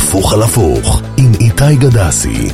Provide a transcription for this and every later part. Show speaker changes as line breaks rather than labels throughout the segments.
הפוך על הפוך עם איתי גדסי.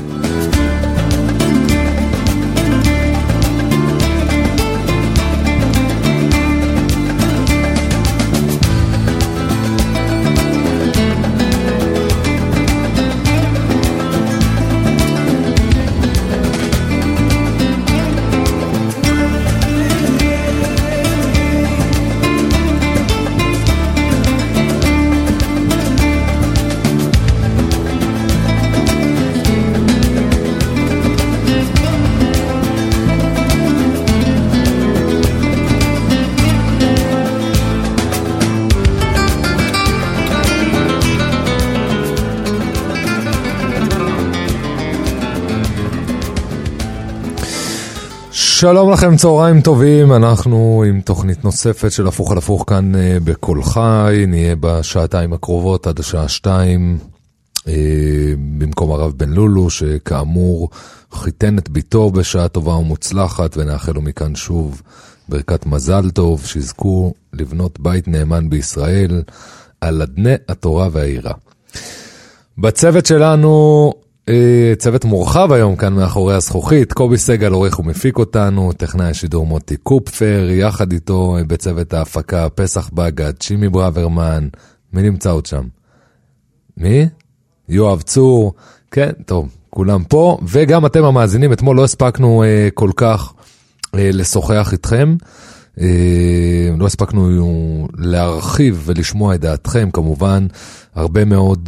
שלום לכם, צהריים טובים, אנחנו עם תוכנית נוספת של הפוך על הפוך כאן בכל חי, נהיה בשעתיים הקרובות עד השעה 2, במקום הרב בן לולו, שכאמור חיתן את ביתו בשעה טובה ומוצלחת, ונאחל לו מכאן שוב ברכת מזל טוב, שיזכו לבנות בית נאמן בישראל, על אדני התורה והעירה. בצוות שלנו, צוות מורחב היום כאן מאחורי הזכוכית, קובי סגל עורך ומפיק אותנו, טכנאי השידור מוטי קופפר, יחד איתו בצוות ההפקה פסח בגד, שימי ברוורמן, מי נמצא עוד שם? מי? יואב צור, כן, טוב, כולם פה, וגם אתם המאזינים, אתמול לא הספקנו כל כך לשוחח איתכם, לא הספקנו להרחיב ולשמוע את דעתכם, כמובן, הרבה מאוד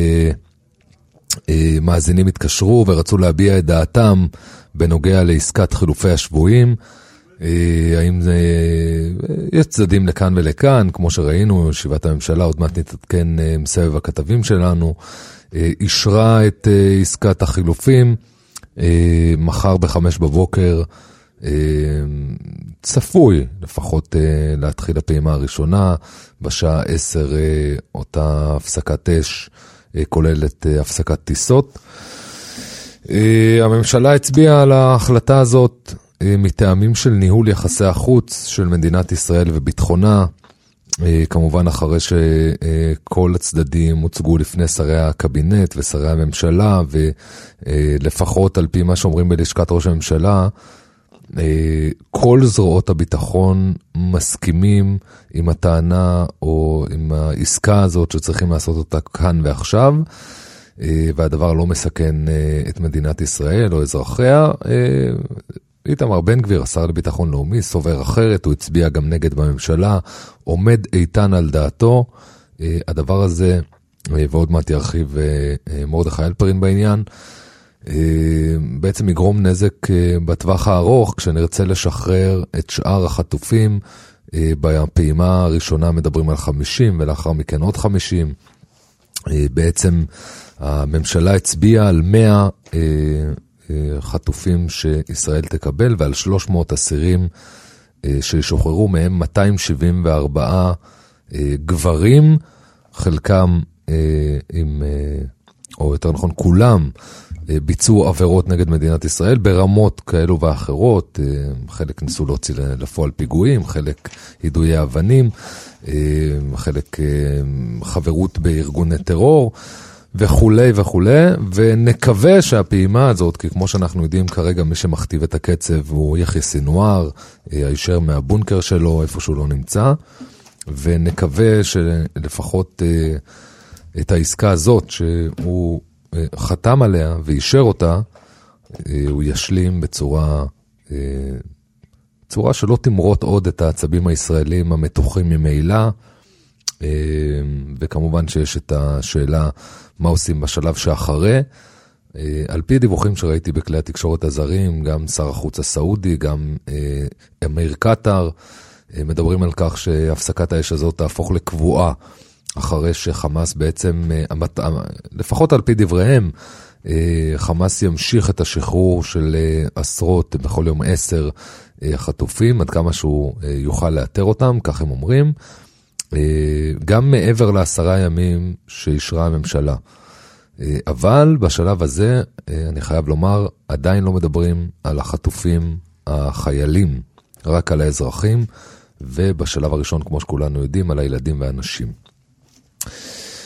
מאזינים התקשרו ורצו להביע את דעתם בנוגע לעסקת חילופי השבויים. האם זה, יש צדדים לכאן ולכאן, כמו שראינו, ישיבת הממשלה, עוד מעט נתעדכן מסבב הכתבים שלנו, אישרה את עסקת החילופים, מחר ב-5 בבוקר, צפוי לפחות להתחיל הפעימה הראשונה, בשעה 10 אותה הפסקת אש, כוללת הפסקת טיסות. הממשלה הצביעה על ההחלטה הזאת מטעמים של ניהול יחסי החוץ של מדינת ישראל וביטחונה, כמובן אחרי שכל הצדדים הוצגו לפני שרי הקבינט ושרי הממשלה, ולפחות על פי מה שאומרים בלשכת ראש הממשלה, כל זרועות הביטחון מסכימים עם הטענה או עם העסקה הזאת שצריכים לעשות אותה כאן ועכשיו, והדבר לא מסכן את מדינת ישראל או אזרחיה. איתמר בן גביר, השר לביטחון לאומי, סובר אחרת, הוא הצביע גם נגד בממשלה, עומד איתן על דעתו. הדבר הזה, ועוד מעט ירחיב מרדכי אלפרין בעניין, בעצם יגרום נזק בטווח הארוך, כשנרצה לשחרר את שאר החטופים. בפעימה הראשונה מדברים על 50 ולאחר מכן עוד 50. בעצם הממשלה הצביעה על 100 חטופים שישראל תקבל, ועל 300 אסירים שישוחררו, מהם 274 גברים, חלקם או יותר נכון כולם, ביצעו עבירות נגד מדינת ישראל ברמות כאלו ואחרות, חלק ניסו להוציא לפועל פיגועים, חלק יידויי אבנים, חלק חברות בארגוני טרור וכולי וכולי, ונקווה שהפעימה הזאת, כי כמו שאנחנו יודעים כרגע מי שמכתיב את הקצב הוא יחיא סינואר, הישר מהבונקר שלו איפה שהוא לא נמצא, ונקווה שלפחות את העסקה הזאת שהוא חתם עליה ואישר אותה, הוא ישלים בצורה שלא תמרות עוד את העצבים הישראלים המתוחים ממילא, וכמובן שיש את השאלה מה עושים בשלב שאחרי. על פי דיווחים שראיתי בכלי התקשורת הזרים, גם שר החוץ הסעודי, גם אמיר קטר, מדברים על כך שהפסקת האש הזאת תהפוך לקבועה, אחרי שחמאס בעצם, לפחות על פי דבריהם, חמאס ימשיך את השחרור של עשרות, בכל יום 10 חטופים, עד כמה שהוא יוכל לאתר אותם, כך הם אומרים, גם מעבר ל10 ימים שישרה הממשלה. אבל בשלב הזה, אני חייב לומר, עדיין לא מדברים על החטופים החיילים, רק על האזרחים, ובשלב הראשון, כמו שכולנו יודעים, על הילדים והאנשים.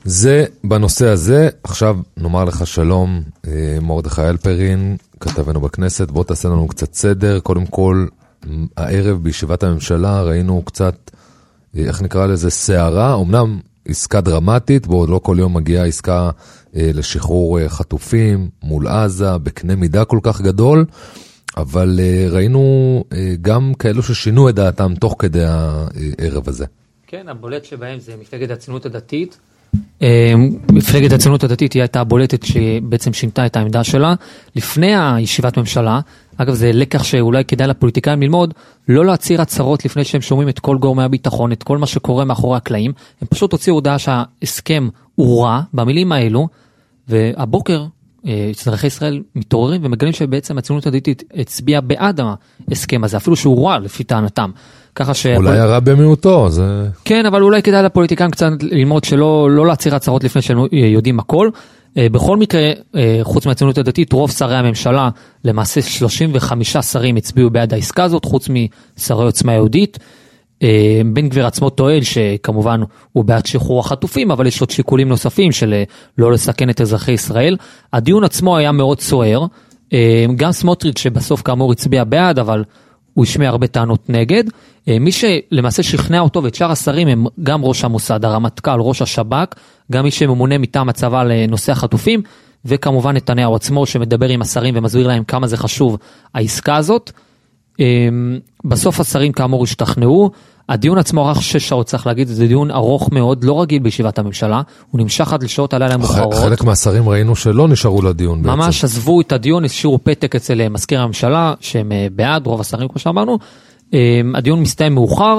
זה בנושא הזה. עכשיו נאמר לך שלום, מרדכי אלפרין, כתבנו בכנסת. בוא תעשה לנו קצת סדר. קודם כל, הערב בישיבת הממשלה ראינו קצת, איך נקרא לזה, סערה, אמנם עסקה דרמטית, בו לא כל יום מגיעה עסקה לשחרור חטופים מול עזה, בקנה מידה כל כך גדול, אבל ראינו גם כאלו ששינו את דעתם תוך כדי הערב הזה. כן,
הבולט שבהם זה מפלגת הציונות הדתית. מפלגת הציונות הדתית היא הייתה הבולטת שבעצם שינתה את העמדה שלה. לפני הישיבת ממשלה, אגב זה לקח שאולי כדאי לפוליטיקאים ללמוד, לא להצהיר הצהרות לפני שהם שומעים את כל גורמי הביטחון, את כל מה שקורה מאחורי הקלעים. הם פשוט הוציאו הודעה שההסכם הוא רע, במילים האלו, והבוקר אזרחי ישראל מתעוררים ומגלים שבעצם הציונות הדתית הצביעה בעד ההסכם הזה, אפילו שהוא רע לפי טענתם.
אולי הרע במיעוטו.
כן, אבל אולי כדאי לפוליטיקאים קצת ללמוד שלא להצהיר הצהרות לפני שהם יודעים הכל. בכל מקרה, חוץ מהציונות הדתית, רוב שרי הממשלה, למעשה 35 שרים הצביעו בעד העסקה הזאת, חוץ משרי עוצמה יהודית. בן גביר עצמו טוען שכמובן הוא בעד שחרור החטופים, אבל יש עוד שיקולים נוספים של לא לסכן את אזרחי ישראל. הדיון עצמו היה מאוד סוער. גם סמוטריץ' שבסוף כאמור הצביע בעד, אבל הוא ישמע הרבה טענות נגד. מי שלמעשה שכנע אותו ואת שאר השרים הם גם ראש המוסד, הרמטכ"ל, ראש השב"כ, גם מי שממונה מטעם הצבא לנושא החטופים, וכמובן נתניהו עצמו שמדבר עם השרים ומסביר להם כמה זה חשוב העסקה הזאת. בסוף השרים כאמור השתכנעו. הדיון עצמו ארך 6 שעות, צריך להגיד, זה דיון ארוך מאוד, לא רגיל בישיבת הממשלה, הוא נמשך עד לשעות הלילה מאוחרות.
חלק מהשרים ראינו שלא נשארו לדיון בעצם.
ממש עזבו את הדיון, השאירו פתק אצל מזכיר הממשלה, שהם בעד, רוב השרים כמו שאמרנו. הדיון מסתיים מאוחר,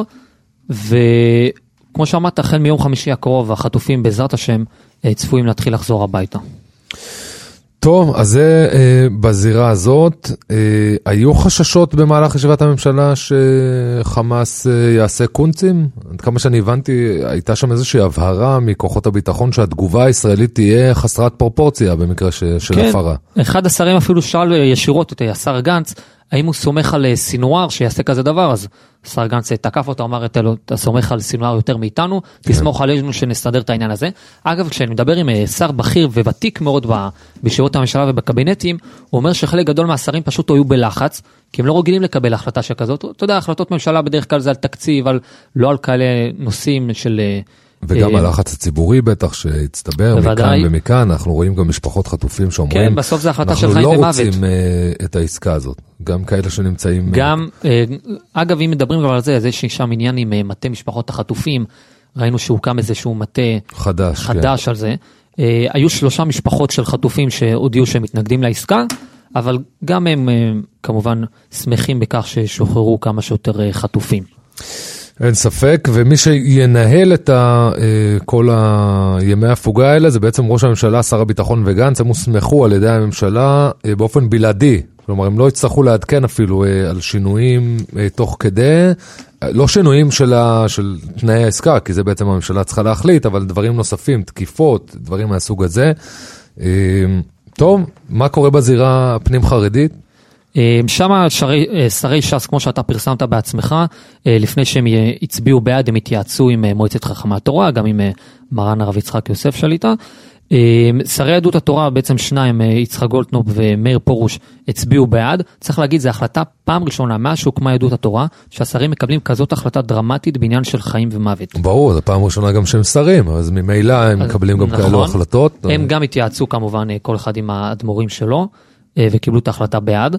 וכמו שאמרת, החל מיום חמישי הקרוב, החטופים בעזרת השם צפויים להתחיל לחזור הביתה.
טוב, אז זה בזירה הזאת. היו חששות במהלך ישיבת הממשלה שחמאס יעשה קונצים? עד כמה שאני הבנתי, הייתה שם איזושהי הבהרה מכוחות הביטחון שהתגובה הישראלית תהיה חסרת פרופורציה במקרה של הפרה.
כן, אחד השרים אפילו שאל ישירות את השר גנץ, האם הוא סומך על סינואר שיעשה כזה דבר, אז שר גנץ תקף אותו, אמר, אתה סומך על סינואר יותר מאיתנו, תסמוך עלינו שנסתדר את העניין הזה. אגב, כשאני מדבר עם שר בכיר וותיק מאוד בישיבות הממשלה ובקבינטים, הוא אומר שחלק גדול מהשרים פשוט היו בלחץ, כי הם לא רגילים לקבל החלטה שכזאת. אתה יודע, החלטות ממשלה בדרך כלל זה על תקציב, לא על כאלה נושאים של...
וגם הלחץ הציבורי בטח שהצטבר מכאן ומכאן, אנחנו רואים גם משפחות חטופים שאומרים,
כן, בסוף זה החלטה של חיים ומוות.
אנחנו לא רוצים את העסקה הזאת, גם כאלה שנמצאים...
גם, אגב, אם מדברים כבר על זה, אז יש שם עניין עם מטה משפחות החטופים, ראינו שהוקם איזשהו מטה חדש על זה. היו 3 משפחות של חטופים שהודיעו שהם מתנגדים לעסקה, אבל גם הם כמובן שמחים בכך ששוחררו כמה שיותר חטופים.
אין ספק, ומי שינהל את כל הימי הפוגה האלה, זה בעצם ראש הממשלה, שר הביטחון וגנץ, הם הוסמכו על ידי הממשלה באופן בלעדי, כלומר הם לא יצטרכו לעדכן אפילו על שינויים תוך כדי, לא שינויים של תנאי העסקה, כי זה בעצם הממשלה צריכה להחליט, אבל דברים נוספים, תקיפות, דברים מהסוג הזה. טוב, מה קורה בזירה הפנים חרדית?
שם שרי ש"ס, כמו שאתה פרסמת בעצמך, לפני שהם הצביעו בעד, הם התייעצו עם מועצת חכמי התורה, גם עם מרן הרב יצחק יוסף שליטה. שרי יהדות התורה, בעצם 2, יצחק גולדקנופ ומאיר פרוש, הצביעו בעד. צריך להגיד, זו החלטה פעם ראשונה, מאז שהוקמה יהדות התורה, שהשרים מקבלים כזאת החלטה דרמטית בעניין של חיים ומוות.
ברור, זו פעם ראשונה גם שהם שרים, אז ממילא הם מקבלים גם כאלו החלטות.
הם גם התייעצו כמובן, כל אחד עם האדמו"רים שלו, וקיבלו את ההחלטה בעד.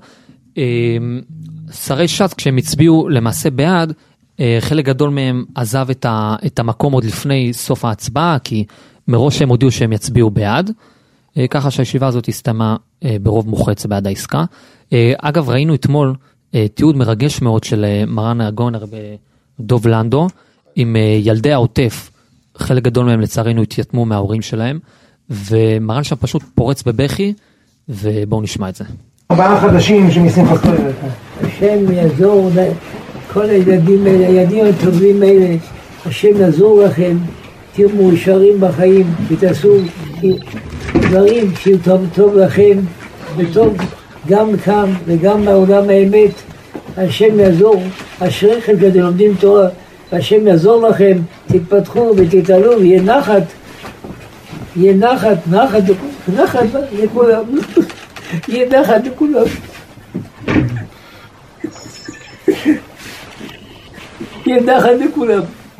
שרי ש"ס, כשהם הצביעו למעשה בעד, חלק גדול מהם עזב את המקום עוד לפני סוף ההצבעה, כי מראש הם הודיעו שהם יצביעו בעד, ככה שהישיבה הזאת הסתיימה ברוב מוחץ בעד העסקה. אגב, ראינו אתמול תיעוד מרגש מאוד של מרן הגאון הרב דוב לנדו, עם ילדי העוטף, חלק גדול מהם לצערנו התייתמו מההורים שלהם, ומרן שם פשוט פורץ בבכי, ובואו נשמע את זה.
4 חדשים שמשמחת תורה.
השם יעזור לכל הילדים האלה, הילדים הטובים האלה, השם יעזור לכם, תהיו מאושרים בחיים, ותעשו דברים שיהיו טוב לכם, וטוב גם כאן וגם בעולם האמת. השם יעזור, אשריכם כדי לומדים תורה, השם יעזור לכם, תתפתחו ותתעלו ויהיה נחת יהיה נחת לכולם. יהיה נחת לכולם. יהיה נחת לכולם.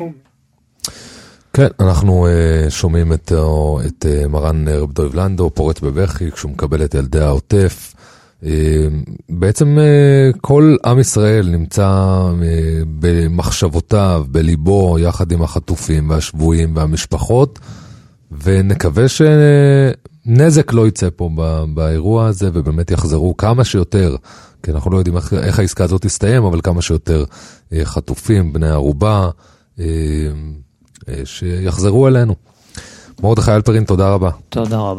כן, אנחנו שומעים את מרן רב דב לנדאו פורץ בבכי כשהוא מקבל את ילדי העוטף. בעצם כל עם ישראל נמצא במחשבותיו, בליבו, יחד עם החטופים והשבויים והמשפחות, ונקווה שנזק לא יצא פה באירוע הזה, ובאמת יחזרו כמה שיותר, כי אנחנו לא יודעים איך העסקה הזאת תסתיים, אבל כמה שיותר חטופים, בני ערובה, שיחזרו אלינו. מרדכי אלפרין, תודה רבה.
תודה רבה.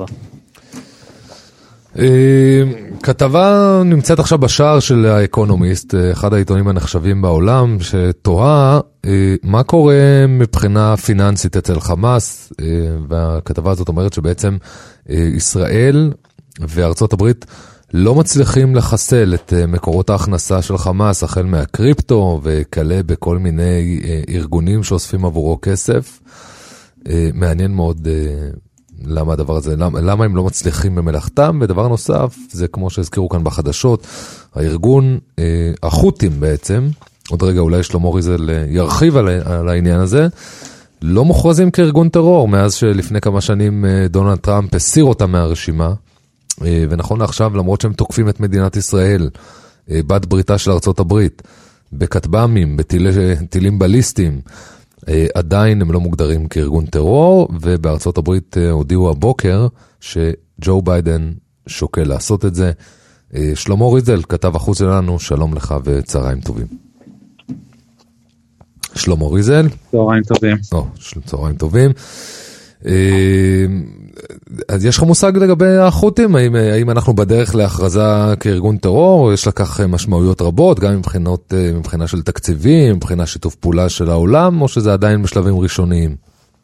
כתבה נמצאת עכשיו בשער של האקונומיסט, אחד העיתונים הנחשבים בעולם, שתוהה מה קורה מבחינה פיננסית אצל חמאס, והכתבה הזאת אומרת שבעצם ישראל וארצות הברית לא מצליחים לחסל את מקורות ההכנסה של חמאס, החל מהקריפטו וכלה בכל מיני ארגונים שאוספים עבורו כסף. מעניין מאוד למה הדבר הזה, למה הם לא מצליחים במלאכתם, ודבר נוסף, זה כמו שהזכירו כאן בחדשות, הארגון, החות'ים בעצם, עוד רגע אולי שלמה ריזל ירחיב על העניין הזה, לא מוכרזים כארגון טרור, מאז שלפני כמה שנים דונלד טראמפ הסיר אותם מהרשימה, ונכון לעכשיו, למרות שהם תוקפים את מדינת ישראל, בת בריתה של ארצות הברית, בכטב"מים, בטילים בליסטיים, עדיין הם לא מוגדרים כארגון טרור, ובארצות הברית הודיעו הבוקר שג'ו ביידן שוקל לעשות את זה. שלמה ריזל, כתב החוץ שלנו, שלום לך וצהריים טובים. שלמה ריזל.
צהריים טובים.
צהריים טובים. אז יש לך מושג לגבי החות'ים? האם אנחנו בדרך להכרזה כארגון טרור, או יש לכך משמעויות רבות, גם מבחינה של תקציבים, מבחינה שיתוף פעולה של העולם, או שזה עדיין בשלבים ראשוניים?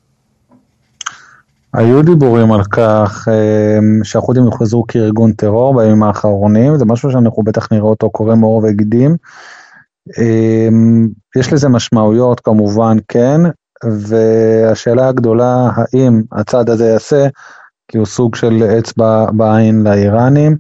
היו דיבורים על כך שהחות'ים יוכרזו כארגון טרור בימים האחרונים, זה משהו שאנחנו בטח נראה אותו קורא מאור וגידים. יש לזה משמעויות כמובן, כן, והשאלה הגדולה, האם הצעד הזה יעשה, כי הוא סוג של אצבע בעין לאיראנים.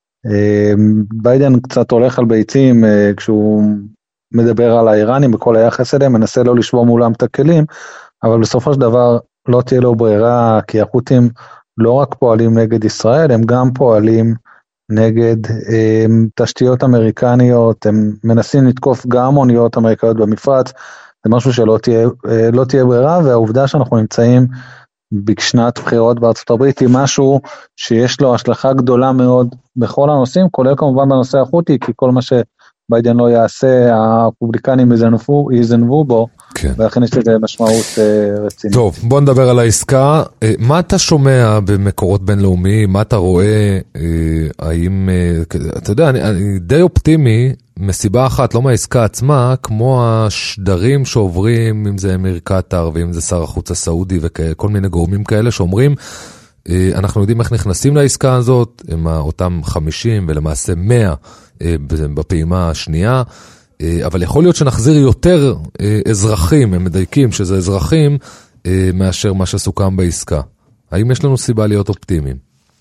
ביידן קצת הולך על ביצים כשהוא מדבר על האיראנים בכל היחס אליהם, מנסה לא לשבור מולם את הכלים, אבל בסופו של דבר לא תהיה לו ברירה, כי החות'ים לא רק פועלים נגד ישראל, הם גם פועלים נגד תשתיות אמריקניות, הם מנסים לתקוף גם אוניות אמריקאיות במפרץ, זה משהו שלא תהיה ברירה, והעובדה שאנחנו נמצאים בשנת בחירות בארצות הברית, היא משהו שיש לו השלכה גדולה מאוד בכל הנושאים, כולל כמובן בנושא החותי, כי כל מה שביידן לא יעשה, הרפובליקנים יזנבו בו, כן. ולכן יש לזה משמעות רצינית.
טוב, בוא נדבר על העסקה. מה אתה שומע במקורות בינלאומיים? מה אתה רואה? האם, אתה יודע, אני די אופטימי, מסיבה אחת, לא מהעסקה עצמה, כמו השדרים שעוברים, אם זה אמיר קטר, ואם זה שר החוץ הסעודי, וכל מיני גורמים כאלה שאומרים, אנחנו יודעים איך נכנסים לעסקה הזאת, עם אותם 50 ולמעשה 100 בפעימה השנייה, אבל יכול להיות שנחזיר יותר אזרחים, הם מדייקים שזה אזרחים, מאשר מה שסוכם בעסקה. האם יש לנו סיבה להיות אופטימיים?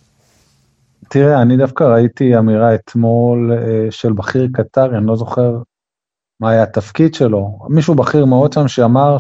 תראה, אני דווקא ראיתי אמירה אתמול של בכיר קטרי, אני לא זוכר מה היה התפקיד שלו, מישהו בכיר מאוד שם שאמר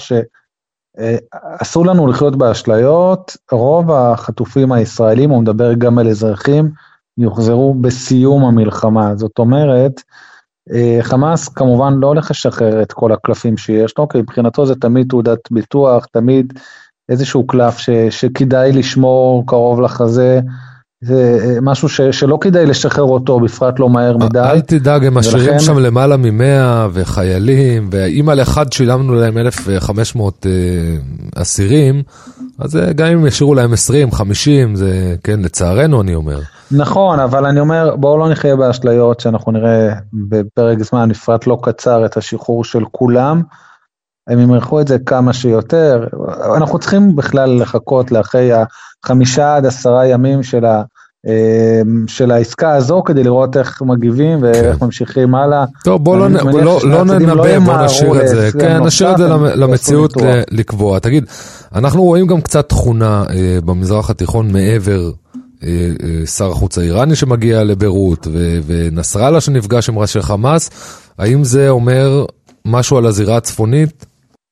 שאסור לנו לחיות באשליות, רוב החטופים הישראלים, הוא מדבר גם על אזרחים, יוחזרו בסיום המלחמה, זאת אומרת, חמאס כמובן לא הולך לשחרר את כל הקלפים שיש לו, כי מבחינתו זה תמיד תעודת ביטוח, תמיד איזשהו קלף שכדאי לשמור קרוב לחזה, זה משהו שלא כדאי לשחרר אותו, בפרט לא מהר מדי.
אל תדאג, הם משאירים שם למעלה מ-100 וחיילים, ואם על אחד שילמנו להם 1,500 אסירים, אז גם אם ישאירו להם 20, 50, זה כן, לצערנו אני אומר.
נכון, אבל אני אומר, בואו לא נחיה באשליות שאנחנו נראה בפרק זמן, בפרט לא קצר, את השחרור של כולם, הם ימרחו את זה כמה שיותר, אנחנו צריכים בכלל לחכות לאחרי 5 עד 10 ימים של של העסקה הזו, כדי לראות איך מגיבים ואיך ממשיכים הלאה.
טוב, בוא לא ננבא, בוא נשאיר את זה. כן, נשאיר את זה למציאות לקבוע. תגיד, אנחנו רואים גם קצת תכונה במזרח התיכון מעבר שר החוץ האיראני שמגיע לביירות, ונסראללה שנפגש עם ראשי חמאס. האם זה אומר משהו על הזירה הצפונית?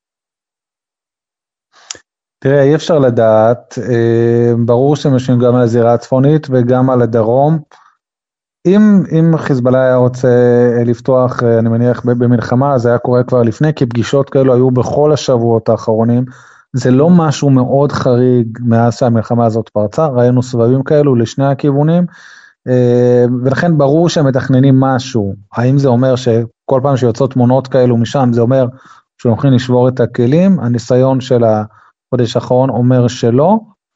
תראה, אי אפשר לדעת, ברור שמשאים גם על הזירה הצפונית וגם על הדרום. אם חיזבאללה היה רוצה לפתוח, אני מניח, במלחמה, זה היה קורה כבר לפני, כי פגישות כאלו היו בכל השבועות האחרונים. זה לא משהו מאוד חריג מאז שהמלחמה הזאת פרצה, ראינו סבבים כאלו לשני הכיוונים, ולכן ברור שהם מתכננים משהו. האם זה אומר שכל פעם שיוצאות תמונות כאלו משם, זה אומר שהם הולכים לשבור את הכלים? הניסיון של החודש האחרון אומר שלא.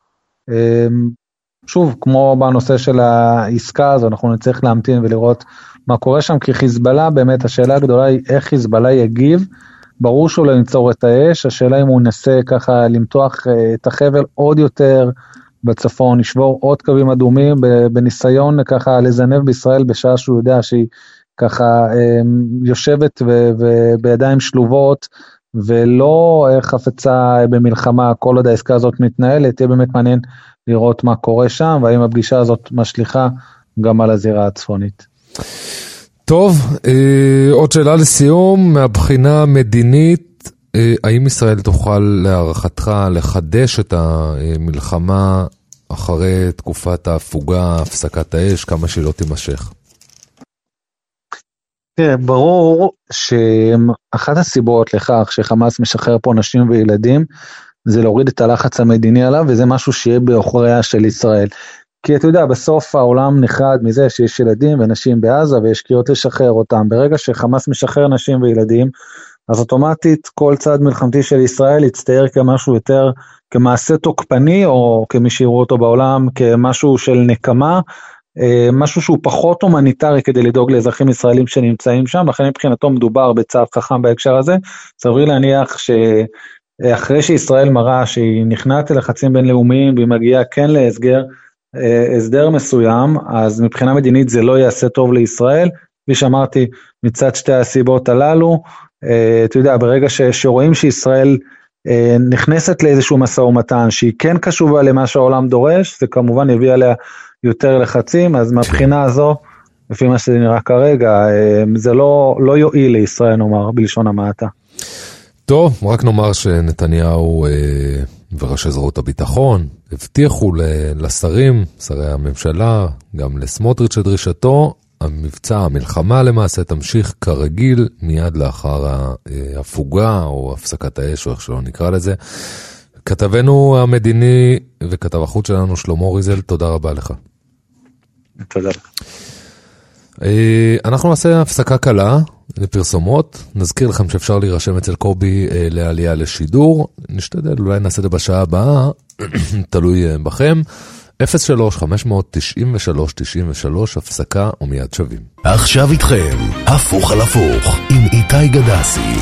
שוב, כמו בנושא של העסקה הזו, אנחנו נצטרך להמתין ולראות מה קורה שם, כי חיזבאללה, באמת השאלה הגדולה היא איך חיזבאללה יגיב. ברור שהוא לא ינצור את האש, השאלה אם הוא נסה ככה למתוח את החבל עוד יותר בצפון, לשבור עוד קווים אדומים, בניסיון ככה לזנב בישראל בשעה שהוא יודע שהיא ככה יושבת ובידיים שלובות, ולא חפצה במלחמה, כל עוד העסקה הזאת מתנהלת. תהיה באמת מעניין לראות מה קורה שם, והאם הפגישה הזאת משליחה גם על הזירה הצפונית.
טוב, עוד שאלה לסיום, מהבחינה המדינית, האם ישראל תוכל להערכתך לחדש את המלחמה אחרי תקופת ההפוגה, הפסקת האש, כמה שהיא לא תימשך?
ברור שאחת הסיבות לכך שחמאס משחרר פה נשים וילדים, זה להוריד את הלחץ המדיני עליו, וזה משהו שיהיה באחוריה של ישראל. כי אתה יודע, בסוף העולם נחרד מזה שיש ילדים ונשים בעזה, ויש קריאות לשחרר אותם. ברגע שחמאס משחרר נשים וילדים, אז אוטומטית כל צד מלחמתי של ישראל יצטייר כמשהו יותר, כמעשה תוקפני, או כמי שיראו אותו בעולם, כמשהו של נקמה, משהו שהוא פחות הומניטרי כדי לדאוג לאזרחים ישראלים שנמצאים שם, לכן מבחינתו מדובר בצעד חכם בהקשר הזה. סביר להניח שאחרי שישראל מראה שהיא נכנעת ללחצים בינלאומיים, והיא מגיעה כן הסדר מסוים, אז מבחינה מדינית זה לא יעשה טוב לישראל, כפי שאמרתי, מצד שתי הסיבות הללו. אתה יודע, ברגע שרואים שישראל נכנסת לאיזשהו משא ומתן, שהיא כן קשובה למה שהעולם דורש, זה כמובן יביא עליה יותר לחצים, אז מהבחינה הזו, לפי מה שזה נראה כרגע, זה לא יועיל לישראל, נאמר, בלשון המעטה.
טוב, רק נאמר שנתניהו וראשי זרועות הביטחון הבטיחו לשרים, שרי הממשלה, גם לסמוטריץ' דרישתו, המלחמה למעשה תמשיך כרגיל מיד לאחר ההפוגה או הפסקת האש או איך שלא נקרא לזה. כתבנו המדיני וכתב החוץ שלנו שלמה ריזל, תודה רבה לך.
תודה לך.
אנחנו נעשה הפסקה קלה לפרסומות, נזכיר לכם שאפשר להירשם אצל קובי לעלייה לשידור, נשתדל, אולי נעשה את זה בשעה הבאה, תלוי בכם. 03-593-93-93, הפסקה ומיד שווים.
עכשיו איתכם, הפוך על הפוך, עם איתי גדסי.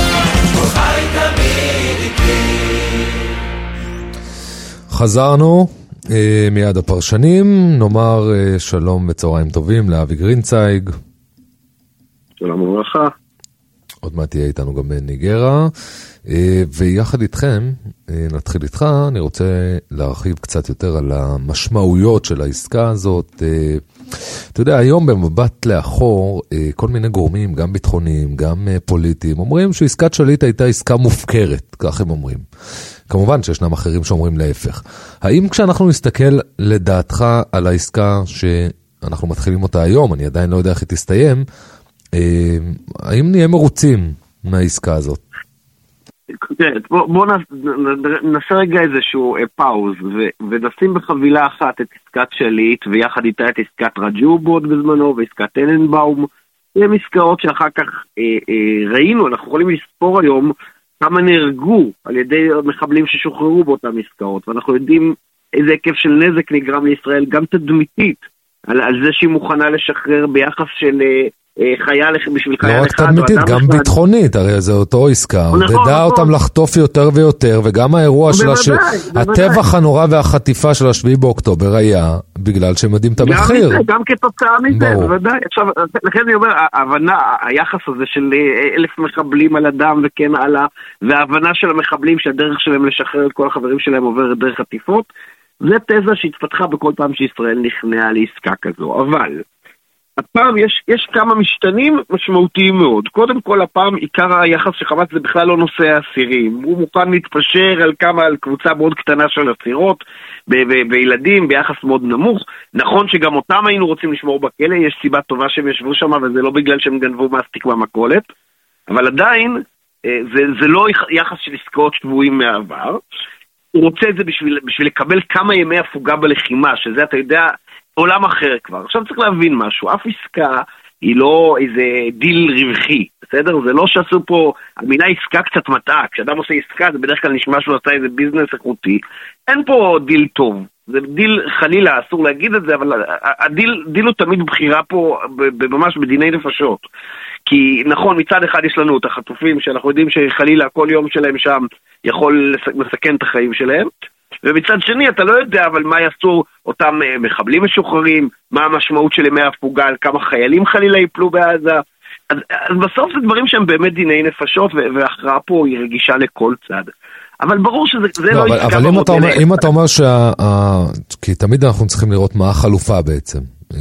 חזרנו, מיד הפרשנים, נאמר שלום וצהריים טובים לאבי גרינצייג.
שלום וברכה.
עוד מעט תהיה איתנו גם ניגרה, ויחד איתכם, נתחיל איתך, אני רוצה להרחיב קצת יותר על המשמעויות של העסקה הזאת. אתה יודע, היום במבט לאחור, כל מיני גורמים, גם ביטחוניים, גם פוליטיים, אומרים שעסקת שליט הייתה עסקה מופקרת, כך הם אומרים. כמובן שישנם אחרים שאומרים להפך. האם כשאנחנו נסתכל לדעתך על העסקה שאנחנו מתחילים אותה היום, אני עדיין לא יודע איך היא תסתיים, האם נהיה מרוצים מהעסקה הזאת?
בוא נעשה רגע איזשהו פאוז, ונשים בחבילה אחת את עסקת שליט, ויחד איתה את עסקת רג'וב עוד בזמנו, ועסקת טננבאום. הן עסקאות שאחר כך ראינו, אנחנו יכולים לספור היום כמה נהרגו על ידי מחבלים ששוחררו באותן עסקאות, ואנחנו יודעים איזה היקף של נזק נגרם לישראל, גם תדמיתית, על זה שהיא מוכנה לשחרר ביחס של חייל בשביל חייל אחד.
לא רק תדמיתית, גם ביטחונית, הרי זה אותו עסקה, עודדה אותם לחטוף יותר ויותר, וגם האירוע של הטבח הנורא והחטיפה של 7 באוקטובר היה בגלל שהם יודעים את המחיר.
גם כתוצאה מזה, בוודאי. עכשיו, לכן אני אומר, ההבנה, היחס הזה של 1,000 מחבלים על אדם וכן הלאה, וההבנה של המחבלים שהדרך שלהם לשחרר את כל החברים שלהם עוברת דרך חטיפות, זה תזה שהתפתחה בכל פעם שישראל נכנעה לעסקה כזו. אבל הפעם יש כמה משתנים משמעותיים מאוד. קודם כל, הפעם עיקר היחס של חמאס זה בכלל לא נושא האסירים. הוא מוכן להתפשר על קבוצה מאוד קטנה של אסירות, בילדים, ביחס מאוד נמוך. נכון שגם אותם היינו רוצים לשמור בכלא, יש סיבה טובה שהם ישבו שם, וזה לא בגלל שהם גנבו מסטיק במכולת, אבל עדיין זה לא יחס של עסקאות שבויים מהעבר. הוא רוצה את זה בשביל לקבל כמה ימי הפוגה בלחימה, שזה, אתה יודע, עולם אחר כבר. עכשיו צריך להבין משהו, אף עסקה היא לא איזה דיל רווחי, בסדר? זה לא שעשו פה, המילה עסקה קצת מטעה, כשאדם עושה עסקה זה בדרך כלל נשמע שהוא עשה איזה ביזנס איכותי, אין פה דיל טוב, זה דיל חלילה, אסור להגיד את זה, אבל הדיל הוא תמיד בחירה פה, ממש בדיני נפשות. כי נכון, מצד אחד יש לנו את החטופים, שאנחנו יודעים שחלילה כל יום שלהם שם יכול לסכן את החיים שלהם, ומצד שני אתה לא יודע אבל מה יעשו אותם מחבלים משוחררים, מה המשמעות של ימי הפוגה, על כמה חיילים חלילה ייפלו בעזה. אז בסוף זה דברים שהם באמת דיני נפשות, וההכרעה פה היא רגישה לכל צד. אבל ברור שזה לא יסקע במודל.
אבל אם אתה אומר כי תמיד אנחנו צריכים לראות מה החלופה בעצם,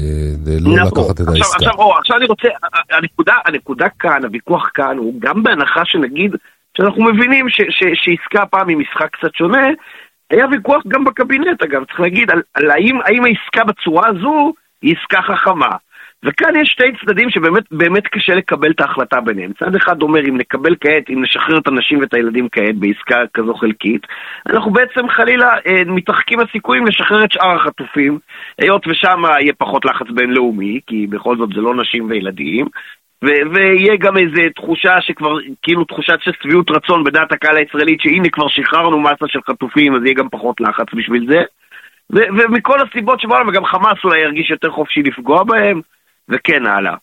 לא לקחת את העסקה.
עכשיו אני רוצה, הנקודה כאן, הוויכוח כאן הוא גם בהנחה שנגיד שאנחנו מבינים שעסקה פעם היא משחק קצת שונה. היה ויכוח גם בקבינט, אגב, צריך להגיד, על האם העסקה בצורה הזו היא עסקה חכמה. וכאן יש שתי צדדים שבאמת קשה לקבל את ההחלטה ביניהם. צד אחד אומר, אם נקבל כעת, אם נשחרר את הנשים ואת הילדים כעת בעסקה כזו חלקית, אנחנו בעצם חלילה מתרחקים הסיכויים לשחרר את שאר החטופים, היות ושם יהיה פחות לחץ בינלאומי, כי בכל זאת זה לא נשים וילדים, ויהיה גם איזו תחושה שכבר, כאילו תחושת של שביעות רצון בדעת הקהל הישראלית, שהנה כבר שחררנו מסה של חטופים, אז יהיה גם פחות לחץ בשביל זה. ומכל הסיבות שבעולם, וגם חמאס אולי ירגיש יותר חופשי לפגוע בהם, וכן הלאה.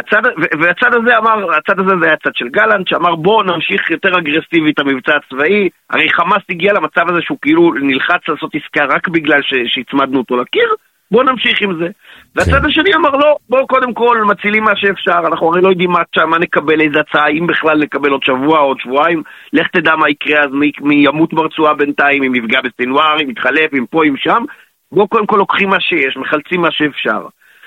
והצד הזה אמר, הצד הזה זה היה הצד של גלנט, שאמר בוא נמשיך יותר אגרסיבית המבצע הצבאי, הרי חמאס הגיע למצב הזה שהוא כאילו נלחץ לעשות עסקה רק בגלל שהצמדנו אותו לקיר, בוא נמשיך עם זה. והצד השני אמר לא, בוא קודם כל מצילים מה שאפשר, אנחנו הרי לא יודעים מה נקבל, איזה הצעה, אם בכלל נקבל עוד שבוע או עוד שבועיים, לך תדע מה יקרה, אז מי ימות ברצועה בינתיים, אם יפגע בסינואר, אם יתחלף, אם פה, אם שם, בוא קודם כל לוקחים מה שיש, מחלצים מה שאפשר.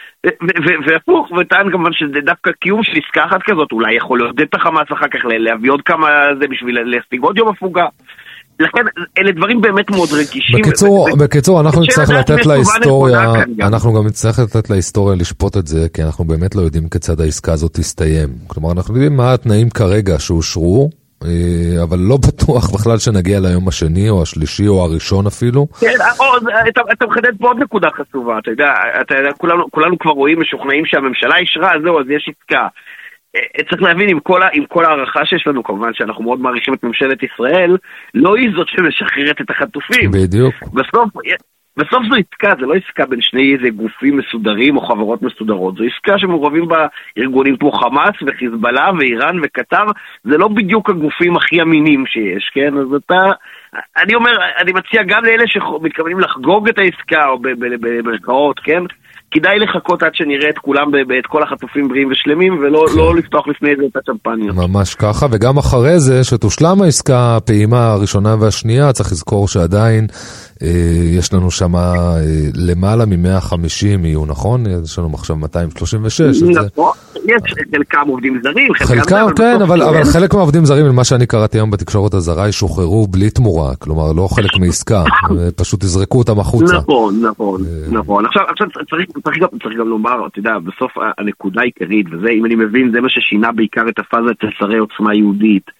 והפוך, וטען כמובן שזה דווקא קיום של עסקה אחת כזאת, אולי יכול לעודד את החמאס אחר כך להביא עוד כמה זה בשביל להשיג עוד יום הפוגה. לכן אלה דברים באמת מאוד רגישים.
בקיצור, אנחנו נצטרך לתת להיסטוריה, אנחנו גם נצטרך לתת להיסטוריה לשפוט את זה, כי אנחנו באמת לא יודעים כיצד העסקה הזאת תסתיים. כלומר, אנחנו יודעים מה התנאים כרגע שאושרו, אבל לא בטוח בכלל שנגיע ליום השני או השלישי או הראשון אפילו. כן,
אתה מחדד פה עוד נקודה חשובה, אתה יודע, כולנו כבר רואים משוכנעים שהממשלה אישרה, זהו, אז יש עסקה. צריך להבין, עם כל הערכה שיש לנו, כמובן שאנחנו מאוד מעריכים את ממשלת ישראל, לא היא זאת שמשחררת את החטופים.
בדיוק.
בסוף זו עסקה, זה לא עסקה בין שני איזה גופים מסודרים או חברות מסודרות, זו עסקה שמעורבים בה ארגונים כמו חמאס וחיזבאללה ואיראן וקטר, זה לא בדיוק הגופים הכי אמינים שיש, כן? אז אני אומר, אני מציע גם לאלה שמתכוונים לחגוג את העסקה או במרכאות, כן? כדאי לחכות עד שנראה את כולם, את כל החטופים בריאים ושלמים, ולא לפתוח לפני זה את הצ'מפניות.
ממש ככה, וגם אחרי זה, שתושלם העסקה, הפעימה הראשונה והשנייה, צריך לזכור שעדיין יש לנו שם למעלה מ-150 יהיו, נכון? יש לנו עכשיו 236.
נכון, יש חלקם עובדים זרים.
חלקם, כן, אבל חלק מהעובדים זרים, למה שאני קראתי היום בתקשורת הזרה, ישוחררו בלי תמורה, כלומר, לא חלק מעסקה, פשוט יזרקו אותם החוצה.
נכון. עכשיו צריך גם לומר, אתה יודע, בסוף הנקודה העיקרית, וזה, אם אני מבין, זה מה ששינה בעיקר את הפאזה אצל שרי עוצמה יהודית,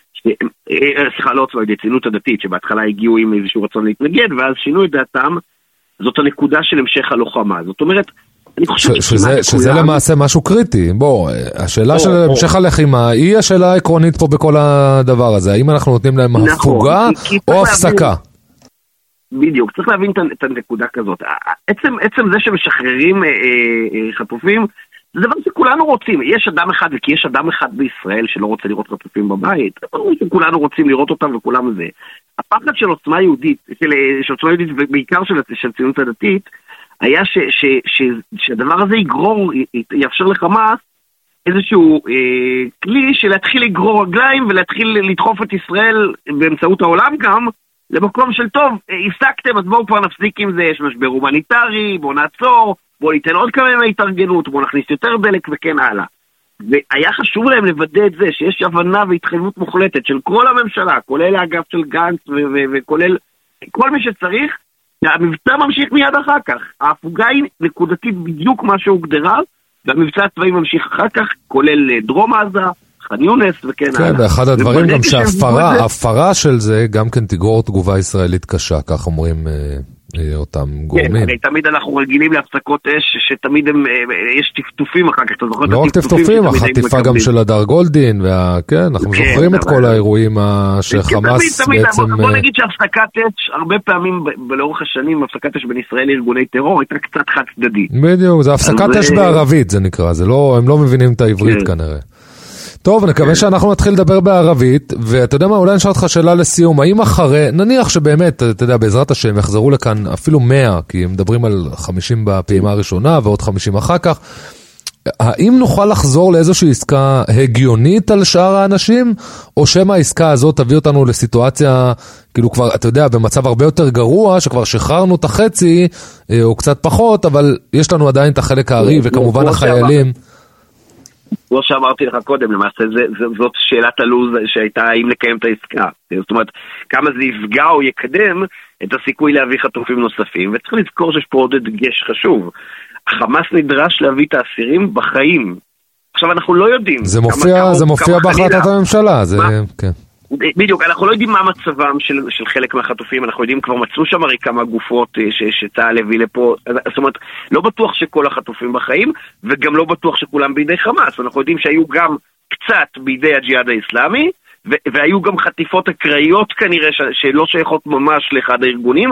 סליחה, לא עוצמה יהודית, ציונות הדתית, שבהתחלה הגיעו עם איזשהו רצון להתנגד, ואז שינו את דעתם, זאת הנקודה של המשך הלוחמה. זאת אומרת, אני חושב
שזה למעשה משהו קריטי. בוא, השאלה של המשך הלחימה היא השאלה העקרונית פה בכל הדבר הזה. האם אנחנו נותנים להם הפוגה או הפסקה?
בדיוק, צריך להבין את הנקודה כזאת. עצם זה שמשחררים חטופים, זה דבר שכולנו רוצים. יש אדם אחד, וכי יש אדם אחד בישראל שלא רוצה לראות חטופים בבית, ברור שכולנו רוצים לראות אותם וכולם זה. הפחד של עוצמה יהודית, של עוצמה יהודית ובעיקר של ציונות הדתית, היה שהדבר הזה יאפשר לחמאס איזשהו כלי של להתחיל לגרור רגליים ולהתחיל לדחוף את ישראל באמצעות העולם גם למקום של טוב, הפסקתם, אז בואו כבר נפסיק עם זה, יש משבר הומניטרי, בואו נעצור, בואו ניתן עוד כמה ימי התארגנות, בואו נכניס יותר דלק וכן הלאה. והיה חשוב להם לוודא את זה, שיש הבנה והתחייבות מוחלטת של כל הממשלה, כולל האגף של גנץ וכולל כל מי שצריך, המבצע ממשיך מיד אחר כך. ההפוגה היא נקודתית בדיוק מה שהוגדרה, והמבצע הצבאי ממשיך אחר כך, כולל דרום עזה, ח'אן יונס וכן הלאה.
כן, ואחד הדברים גם שההפרה של זה גם כן תגרור תגובה ישראלית קשה, כך אומרים אותם גורמים.
כן, הרי תמיד אנחנו רגילים להפסקות אש, שתמיד יש טפטופים אחר כך, אתה זוכר את
לא רק טפטופים, החטיפה גם של הדר גולדין, כן, אנחנו זוכרים את כל האירועים שחמאס בעצם...
בוא נגיד שהפסקת אש, הרבה פעמים לאורך השנים, הפסקת אש בין ישראל לארגוני טרור, הייתה קצת חד צדדית.
בדיוק, זה הפסקת אש בערבית, זה נקרא, הם לא מבינים את העברית כנראה. טוב, נקווה שאנחנו נתחיל לדבר בערבית, ואתה יודע מה, אולי נשאל אותך שאלה לסיום, האם אחרי, נניח שבאמת, אתה יודע, בעזרת השם, יחזרו לכאן אפילו 100, כי הם מדברים על 50 בפעימה הראשונה, ועוד 50 אחר כך, האם נוכל לחזור לאיזושהי עסקה הגיונית על שאר האנשים, או שמה העסקה הזאת תביא אותנו לסיטואציה, כאילו כבר, אתה יודע, במצב הרבה יותר גרוע, שכבר שחררנו את החצי, או קצת פחות, אבל יש לנו עדיין את החלק הארי, וכמובן החיילים...
כמו שאמרתי לך קודם, למעשה זאת שאלת הלוז שהייתה האם לקיים את העסקה. זאת אומרת, כמה זה יפגע או יקדם את הסיכוי להביא חטופים נוספים, וצריך לזכור שיש פה עוד דגש חשוב. החמאס נדרש להביא את האסירים בחיים. עכשיו אנחנו לא יודעים.
זה מופיע בהחלטת הממשלה, זה... כן.
בדיוק, אנחנו לא יודעים מה מצבם של חלק מהחטופים, אנחנו יודעים כבר מצאו שם הרי כמה גופות שצה"ל הביא לפה, זאת אומרת, לא בטוח שכל החטופים בחיים, וגם לא בטוח שכולם בידי חמאס, אנחנו יודעים שהיו גם קצת בידי הג'יהאד האסלאמי, והיו גם חטיפות אקראיות כנראה שלא שייכות ממש לאחד הארגונים,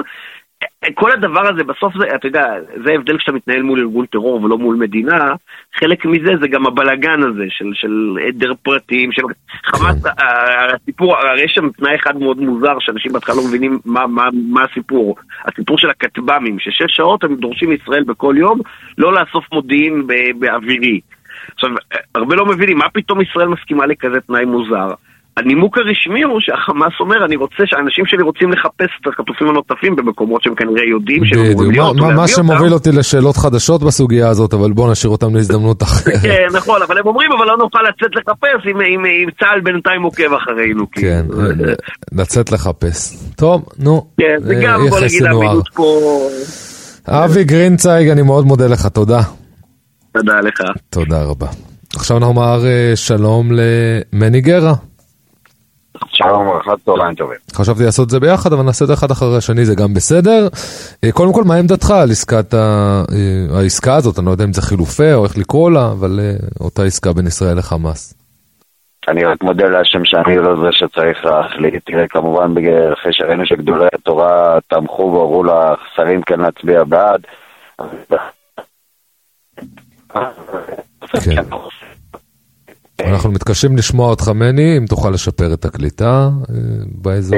כל הדבר הזה בסוף זה, אתה יודע, זה ההבדל כשאתה מתנהל מול ארגון טרור ולא מול מדינה, חלק מזה זה גם הבלגן הזה של עדר פרטים, של חמאס, הסיפור, הרי יש שם תנאי אחד מאוד מוזר, שאנשים בהתחלה לא מבינים מה הסיפור, הסיפור של הכטב"מים, ש6 שעות הם דורשים ישראל בכל יום, לא לאסוף מודיעין באווירי. עכשיו, הרבה לא מבינים, מה פתאום ישראל מסכימה לכזה תנאי מוזר? הנימוק הרשמי הוא שהחמאס אומר, אני רוצה שהאנשים שלי רוצים לחפש את החטופים הנוספים במקומות שהם כנראה יודעים שהם אמורים להיות.
מה שמוביל אותי לשאלות חדשות בסוגיה הזאת, אבל בוא נשאיר אותם להזדמנות אחרת.
כן, נכון, אבל הם אומרים, אבל לא נוכל לצאת לחפש אם צה"ל בינתיים עוקב אחרינו.
כן, לצאת לחפש. טוב, נו.
כן, זה גם, בוא נגיד, המידות פה...
אבי גרינצייג, אני מאוד מודה לך, תודה.
תודה לך.
תודה רבה. עכשיו נאמר שלום למני גרה.
שלום, אחת צהריים טובים.
חשבתי לעשות את זה ביחד, אבל נעשה את אחד אחרי השני, זה גם בסדר. קודם כל, מה עמדתך על העסקה הזאת? אני לא יודע אם זה חילופי או איך לקרוא לה, אבל אותה עסקה בין ישראל לחמאס.
אני רק מודה להשם שאני לא זה שצריך להחליט. תראה, כמובן, אחרי שראינו שגדולי התורה תמכו ואורו לשרים כן להצביע בעד.
כן. אנחנו מתקשים לשמוע אותך מני, אם תוכל לשפר את הקליטה באזור.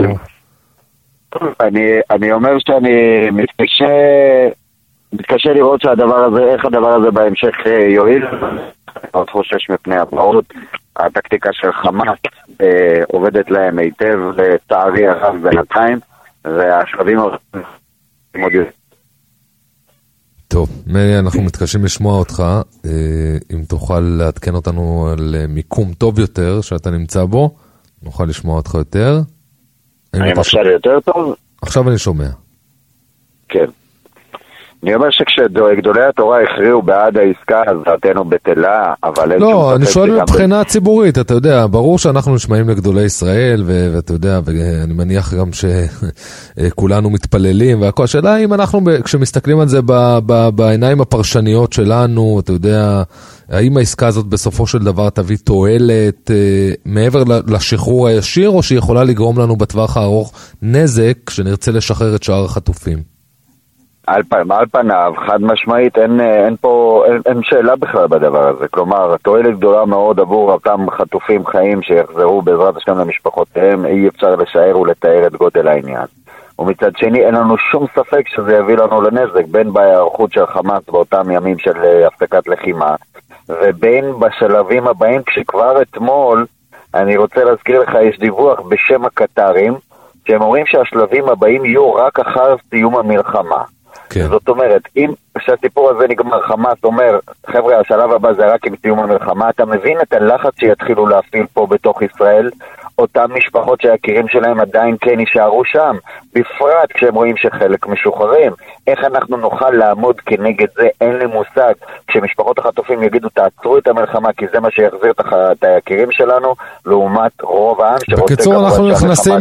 אני אומר שאני מתקשה לראות שהדבר הזה, איך הדבר הזה בהמשך יועיל. עוד חושש מפני הפרעות. הטקטיקה של חמאס עובדת להם היטב לצערי הרב בינתיים, והשלבים מאוד יותר.
טוב, מני, אנחנו מתקשים לשמוע אותך, אם תוכל לעדכן אותנו על מיקום טוב יותר שאתה נמצא בו, נוכל לשמוע אותך יותר.
אני עכשיו יותר טוב?
עכשיו אני שומע.
כן. אני אומר שכשגדולי התורה הכריעו בעד העסקה, אז דעתנו בטלה, אבל...
לא, אני שואל מבחינה ציבורית, אתה יודע, ברור שאנחנו נשמעים לגדולי ישראל, ואתה יודע, ואני מניח גם שכולנו מתפללים, והכל, השאלה אם אנחנו, כשמסתכלים על זה בעיניים הפרשניות שלנו, אתה יודע, האם העסקה הזאת בסופו של דבר תביא תועלת מעבר לשחרור הישיר, או שהיא יכולה לגרום לנו בטווח הארוך נזק, כשנרצה לשחרר את שאר החטופים?
על פניו, חד משמעית, אין שאלה בכלל בדבר הזה. כלומר, תועלת גדולה מאוד עבור אותם חטופים חיים שיחזרו בעזרת השם למשפחותיהם, אי אפשר לשער ולתאר את גודל העניין. ומצד שני, אין לנו שום ספק שזה יביא לנו לנזק, בין בהיערכות של חמאס באותם ימים של הפסקת לחימה, ובין בשלבים הבאים, כשכבר אתמול, אני רוצה להזכיר לך, יש דיווח בשם הקטרים, שהם אומרים שהשלבים הבאים יהיו רק אחר סיום המלחמה. כן. זאת אומרת, אם שהסיפור הזה נגמר, חמאס אומר, חבר'ה, השלב הבא זה רק עם סיום המלחמה, אתה מבין את הלחץ שיתחילו להפעיל פה בתוך ישראל, אותם משפחות שהיקירים שלהם עדיין כן יישארו שם, בפרט כשהם רואים שחלק משוחררים. איך אנחנו נוכל לעמוד כנגד זה? אין לי מושג. כשמשפחות החטופים יגידו תעצרו את המלחמה כי זה מה שיחזיר את היקירים שלנו, לעומת רוב העם שרוצה... בקיצור,
אנחנו נכנסים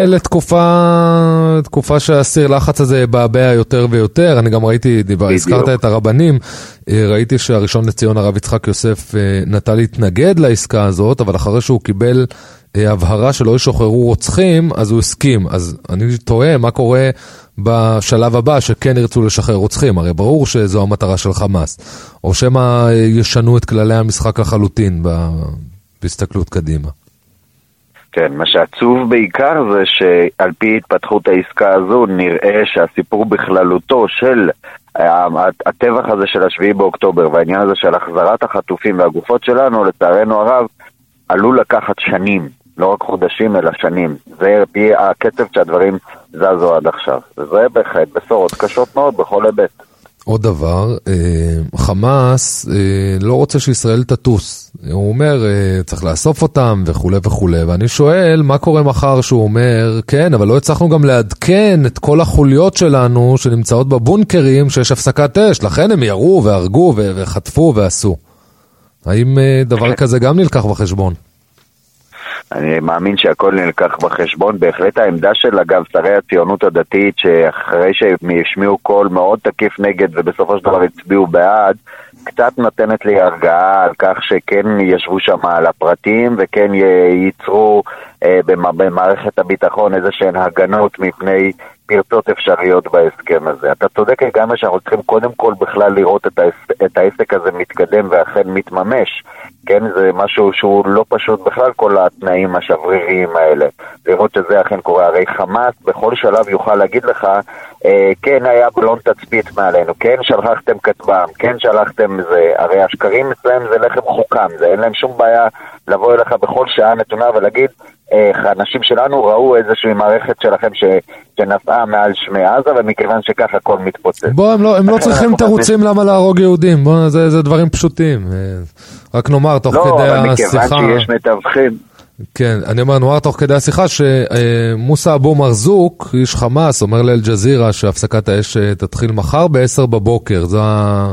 לתקופה שהסיר לחץ הזה בעבע יותר ויותר. אני גם ראיתי, הזכרת את הרבנים, ראיתי שהראשון לציון הרב יצחק יוסף נטה להתנגד לעסקה הזאת, אבל אחרי שהוא קיבל הבהרה שלא ישוחררו רוצחים, אז הוא הסכים. אז אני תוהה מה קורה בשלב הבא שכן ירצו לשחרר רוצחים. הרי ברור שזו המטרה של חמאס. או שמה ישנו את כללי המשחק לחלוטין בהסתכלות קדימה.
כן, מה שעצוב בעיקר זה שעל פי התפתחות העסקה הזו נראה שהסיפור בכללותו של הטבח הזה של 7 באוקטובר והעניין הזה של החזרת החטופים והגופות שלנו, לצערנו הרב, עלול לקחת שנים, לא רק חודשים אלא שנים. זה פי הקצב שהדברים זזו עד עכשיו. וזה בהחלט בשורות קשות מאוד בכל היבט.
עוד דבר, חמאס לא רוצה שישראל תטוס. הוא אומר, צריך לאסוף אותם וכו' וכו'. ואני שואל, מה קורה מחר שהוא אומר, כן, אבל לא הצלחנו גם לעדכן את כל החוליות שלנו שנמצאות בבונקרים שיש הפסקת אש. לכן הם ירו והרגו וחטפו ועשו. האם דבר כזה גם נלקח בחשבון?
אני מאמין שהכל נלקח בחשבון. בהחלט העמדה של אגב שרי הציונות הדתית, שאחרי שהם ישמיעו קול מאוד תקיף נגד ובסופו של דבר הצביעו בעד, קצת נותנת לי הרגעה על כך שכן ישבו שם על הפרטים וכן ייצרו במערכת הביטחון איזה שהן הגנות מפני פרצות אפשריות בהסכם הזה. אתה צודק לגמרי שאנחנו צריכים קודם כל בכלל לראות את העסק הזה מתקדם ואכן מתממש. כן, זה משהו שהוא לא פשוט בכלל, כל התנאים השבריריים האלה. לראות שזה אכן קורה. הרי חמאס בכל שלב יוכל להגיד לך, כן היה בלון תצפית מעלינו, כן שלחתם כתבם, כן שלחתם זה. הרי השקרים אצלם זה לחם חוקם, זה אין להם שום בעיה לבוא אליך בכל שעה נתונה ולהגיד, האנשים שלנו ראו איזושהי מערכת שלכם שנסעה מעל שמי עזה, ומכיוון שכך הכל מתפוצץ.
בוא, הם לא צריכים תירוצים למה להרוג יהודים, בוא, זה דברים פשוטים. רק נאמר תוך כדי השיחה...
לא, מכיוון שיש מתווכים.
כן, אני אומר, נאמר תוך כדי השיחה שמוסא אבו מרזוק, איש חמאס, אומר לאל-ג'זירה שהפסקת האש תתחיל מחר ב-10 בבוקר. זו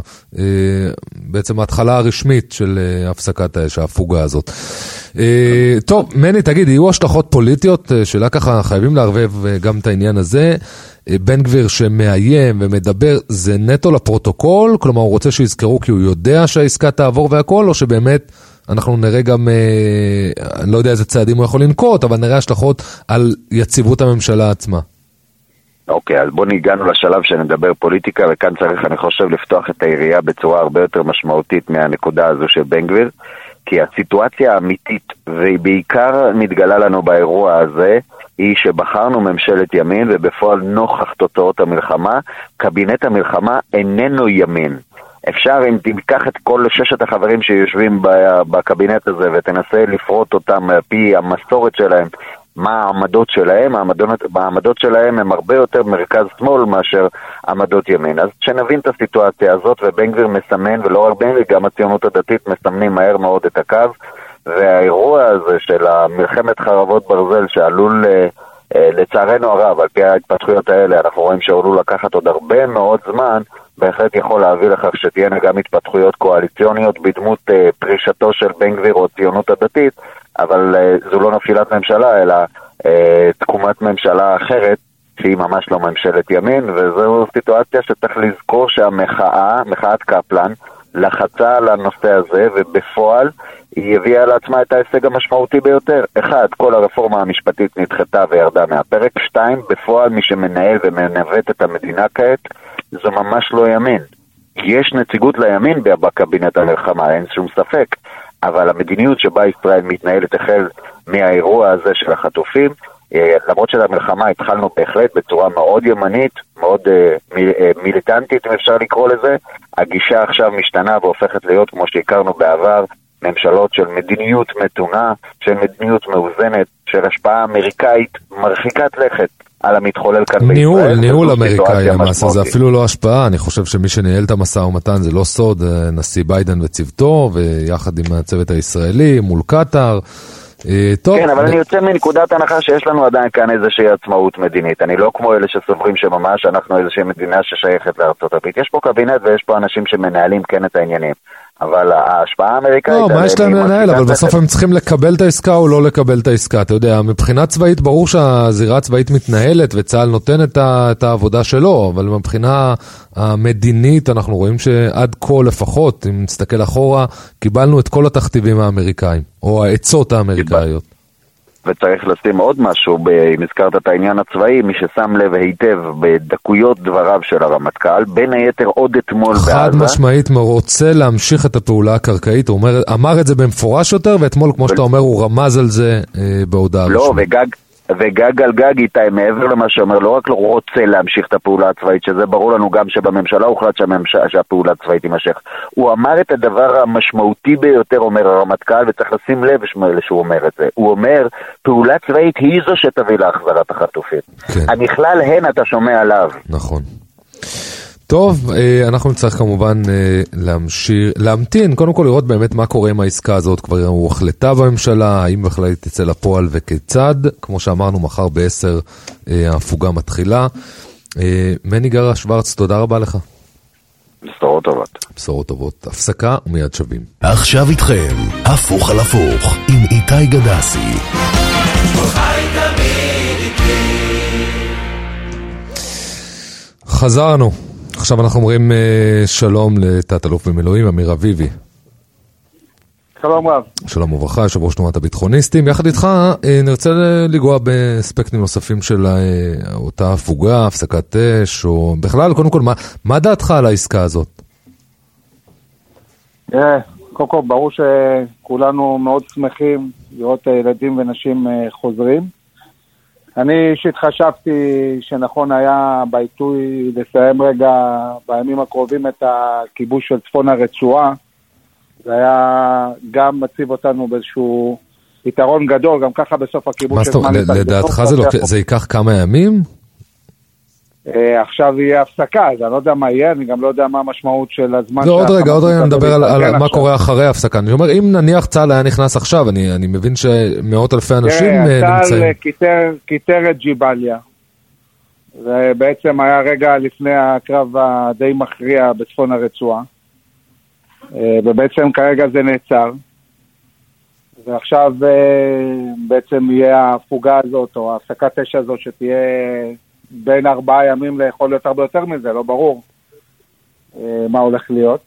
בעצם ההתחלה הרשמית של הפסקת האש, ההפוגה הזאת. טוב, מני, תגיד, יהיו השלכות פוליטיות? שאלה ככה, חייבים לערבב גם את העניין הזה. בן גביר שמאיים ומדבר, זה נטו לפרוטוקול? כלומר, הוא רוצה שיזכרו כי הוא יודע שהעסקה תעבור והכל, או שבאמת אנחנו נראה גם, אני לא יודע איזה צעדים הוא יכול לנקוט, אבל נראה השלכות על יציבות הממשלה עצמה.
אוקיי, אז בוא ניגענו לשלב שנדבר פוליטיקה, וכאן צריך, אני חושב, לפתוח את העירייה בצורה הרבה יותר משמעותית מהנקודה הזו של בן גביר, כי הסיטואציה האמיתית, והיא בעיקר מתגלה לנו באירוע הזה, היא שבחרנו ממשלת ימין, ובפועל נוכח תוצאות המלחמה, קבינט המלחמה איננו ימין. אפשר, אם תיקח את כל 6 החברים שיושבים בקבינט הזה, ותנסה לפרוט אותם פי המסורת שלהם, מה העמדות שלהם, העמדות שלהם הם הרבה יותר מרכז שמאל מאשר עמדות ימין. אז שנבין את הסיטואציה הזאת, ובן גביר מסמן, ולא רק בן גביר, גם הציונות הדתית מסמנים מהר מאוד את הקו, והאירוע הזה של מלחמת חרבות ברזל שעלול, לצערנו הרב, על פי ההתפתחויות האלה, אנחנו רואים שעלול לקחת עוד הרבה מאוד זמן, בהחלט יכול להביא לכך שתהיינה גם התפתחויות קואליציוניות בדמות פרישתו של בן גביר או ציונות הדתית, אבל זו לא נפילת ממשלה, אלא תקומת ממשלה אחרת, שהיא ממש לא ממשלת ימין, וזו סיטואציה שצריך לזכור שהמחאה, מחאת קפלן, לחצה על הנושא הזה, ובפועל היא הביאה לעצמה את ההישג המשמעותי ביותר. 1, כל הרפורמה המשפטית נדחתה וירדה מהפרק. 2, בפועל מי שמנהל ומנווט את המדינה כעת, זה ממש לא ימין. יש נציגות לימין בקבינט המלחמה, אין שום ספק, אבל המדיניות שבה ישראל מתנהלת החל מהאירוע הזה של החטופים, למרות של המלחמה התחלנו בהחלט בצורה מאוד ימנית, מאוד מיליטנטית אם אפשר לקרוא לזה, הגישה עכשיו משתנה והופכת להיות כמו שהכרנו בעבר, ממשלות של מדיניות מתונה, של מדיניות מאוזנת, של השפעה אמריקאית מרחיקת לכת על המתחולל כאן בישראל.
ניהול אמריקאי המסע, זה אפילו לא השפעה, אני חושב שמי שניהל את המשא ומתן זה לא סוד, נשיא ביידן וצוותו, ויחד עם הצוות הישראלי, מול קטר.
כן, אבל אני יוצא מנקודת הנחה שיש לנו עדיין כאן איזושהי עצמאות מדינית. אני לא כמו אלה שסוברים שממש אנחנו איזושהי מדינה ששייכת לארצות הברית. יש פה קבינט ויש פה אנשים שמנהלים כן את העניינים. אבל ההשפעה האמריקאית...
לא, מה יש להם לנהל? אבל בסוף הם צריכים לקבל את העסקה או לא לקבל את העסקה. אתה יודע, מבחינה צבאית ברור שהזירה הצבאית מתנהלת וצה"ל נותן את העבודה שלו, אבל מבחינה המדינית אנחנו רואים שעד כה לפחות, אם נסתכל אחורה, קיבלנו את כל התכתיבים האמריקאים, או העצות האמריקאיות.
וצריך לשים עוד משהו, אם הזכרת את העניין הצבאי, מי ששם לב היטב בדקויות דבריו של הרמטכ"ל, בין היתר עוד אתמול בעזה.
חד משמעית רוצה להמשיך את הפעולה הקרקעית, הוא אמר את זה במפורש יותר, ואתמול כמו שאתה אומר הוא רמז על זה בהודעה.
לא, וגג על גג איתי, מעבר למה שאומר, לא רק לא רוצה להמשיך את הפעולה הצבאית, שזה ברור לנו גם שבממשלה הוחלט שהפעולה הצבאית תימשך. הוא אמר את הדבר המשמעותי ביותר, אומר הרמטכ"ל, וצריך לשים לב שהוא אומר את זה. הוא אומר, פעולה צבאית היא זו שתביא להחזרת החטופים. כן. הנכלל הן אתה שומע עליו.
נכון. טוב, אנחנו נצטרך כמובן להמתין, קודם כל לראות באמת מה קורה עם העסקה הזאת, כבר הוא החלטה בממשלה, האם בכלל תצא לפועל וכיצד, כמו שאמרנו מחר ב10 ההפוגה מתחילה. מני גרה שוורץ, תודה רבה לך.
בשורות טובות.
בשורות טובות, הפסקה ומיד שווים.
עכשיו איתכם, הפוך על הפוך, עם איתי גדסי.
חזרנו. עכשיו אנחנו אומרים שלום לתת אלוף במילואים, אמיר אביבי.
שלום רב.
שלום וברכה, יושב ראש תנועת הביטחוניסטים. יחד איתך נרצה לגוע באספקטים נוספים של אותה הפוגה, הפסקת אש, או בכלל, קודם כל, מה דעתך על העסקה הזאת?
קודם כל, ברור שכולנו מאוד שמחים לראות ילדים ונשים חוזרים. אני אישית חשבתי שנכון היה בעיתוי לסיים רגע בימים הקרובים את הכיבוש של צפון הרצועה. זה היה גם מציב אותנו באיזשהו יתרון גדול, גם ככה בסוף הכיבוש...
מה זאת אומרת, לדעתך זה ייקח כמה ימים?
עכשיו יהיה הפסקה, אז אני לא יודע מה יהיה, אני גם לא יודע מה המשמעות של הזמן...
לא, עוד רגע נדבר על מה קורה אחרי ההפסקה. אני אומר, אם נניח צה"ל היה נכנס עכשיו, אני מבין שמאות אלפי אנשים נמצאים...
צה"ל כיתר את ג'יבליה. זה בעצם היה רגע לפני הקרב הדי מכריע בצפון הרצועה. ובעצם כרגע זה נעצר. ועכשיו בעצם יהיה ההפוגה הזאת, או ההפסקת אש הזאת שתהיה... בין 4 ימים ליכול להיות הרבה יותר מזה, לא ברור מה הולך להיות.